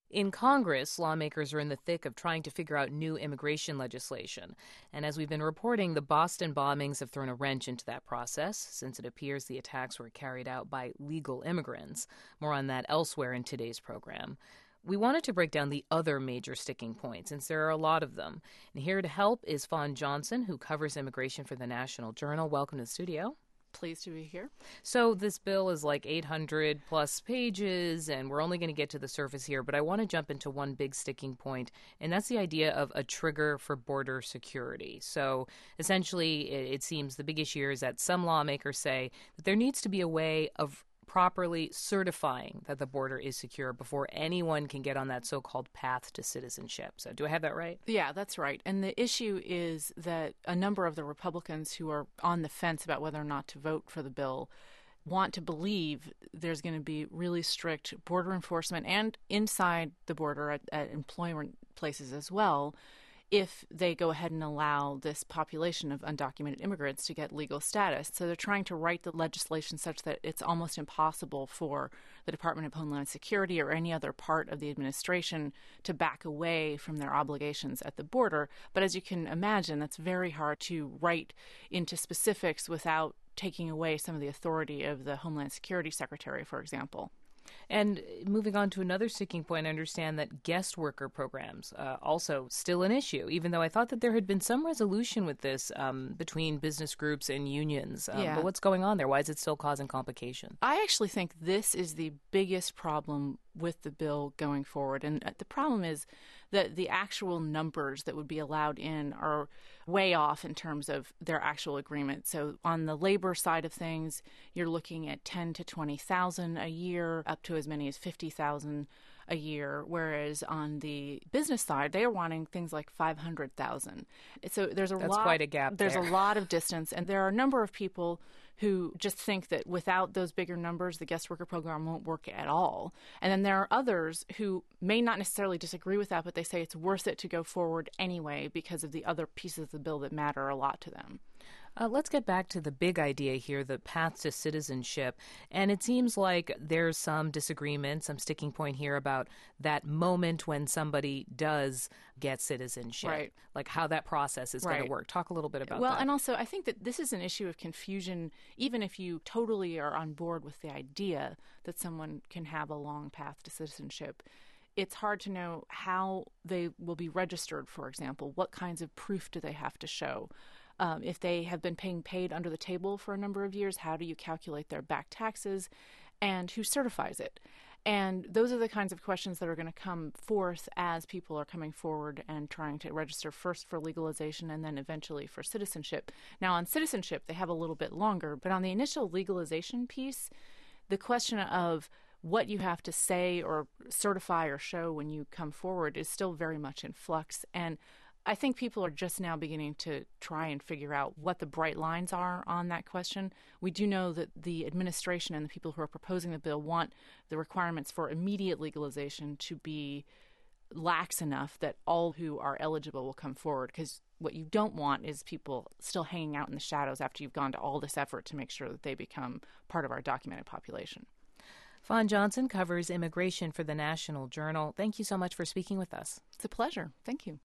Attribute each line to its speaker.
Speaker 1: In Congress, lawmakers are in the thick of trying to figure out new immigration legislation. And as we've been reporting, the Boston bombings have thrown a wrench into that process, since it appears the attacks were carried out by legal immigrants. More on that elsewhere in today's program. We wanted to break down the other major sticking points, since there are a lot of them. And here to help is Fawn Johnson, who covers immigration for the National Journal. Welcome to the studio.
Speaker 2: Pleased to be here.
Speaker 1: So this bill is like 800 plus pages, and we're only going to get to the surface here, but I want to jump into one big sticking point, and that's the idea of a trigger for border security. So essentially, it seems the big issue here is that some lawmakers say that there needs to be a way of properly certifying that the border is secure before anyone can get on that so-called path to citizenship. So do I have that right?
Speaker 2: Yeah, that's right. And the issue is that a number of the Republicans who are on the fence about whether or not to vote for the bill want to believe there's going to be really strict border enforcement and inside the border at employment places as well if they go ahead and allow this population of undocumented immigrants to get legal status. So they're trying to write the legislation such that it's almost impossible for the Department of Homeland Security or any other part of the administration to back away from their obligations at the border. But as you can imagine, that's very hard to write into specifics without taking away some of the authority of the Homeland Security Secretary, for example.
Speaker 1: And moving on to another sticking point, I understand that guest worker programs also still an issue, even though I thought that there had been some resolution with this between business groups and unions. But what's going on there? Why is it still causing complication?
Speaker 2: I actually think this is the biggest problem with the bill going forward. And the problem is that the actual numbers that would be allowed in are way off in terms of their actual agreement. So on the labor side of things, you're looking at 10 to 20,000 a year, up to as many as 50,000 a year, whereas on the business side, they are wanting things like 500,000. So
Speaker 1: That's quite a gap.
Speaker 2: There's a lot of distance, and there are a number of people who just think that without those bigger numbers, the guest worker program won't work at all. And then there are others who may not necessarily disagree with that, but they say it's worth it to go forward anyway because of the other pieces of the bill that matter a lot to them.
Speaker 1: Let's get back to the big idea here, the path to citizenship. And it seems like there's some disagreement, some sticking point here about that moment when somebody does get citizenship,
Speaker 2: right?
Speaker 1: Like how that process is going to work. Talk a little bit about that.
Speaker 2: Well, and also I think that this is an issue of confusion, even if you totally are on board with the idea that someone can have a long path to citizenship. It's hard to know how they will be registered, for example. What kinds of proof do they have to show? If they have been paying paid under the table for a number of years, how do you calculate their back taxes? And who certifies it? And those are the kinds of questions that are going to come forth as people are coming forward and trying to register first for legalization and then eventually for citizenship. Now, on citizenship, they have a little bit longer. But on the initial legalization piece, the question of what you have to say or certify or show when you come forward is still very much in flux. And I think people are just now beginning to try and figure out what the bright lines are on that question. We do know that the administration and the people who are proposing the bill want the requirements for immediate legalization to be lax enough that all who are eligible will come forward, because what you don't want is people still hanging out in the shadows after you've gone to all this effort to make sure that they become part of our documented population.
Speaker 1: Fawn Johnson covers immigration for the National Journal. Thank you so much for speaking with us.
Speaker 2: It's a pleasure. Thank you.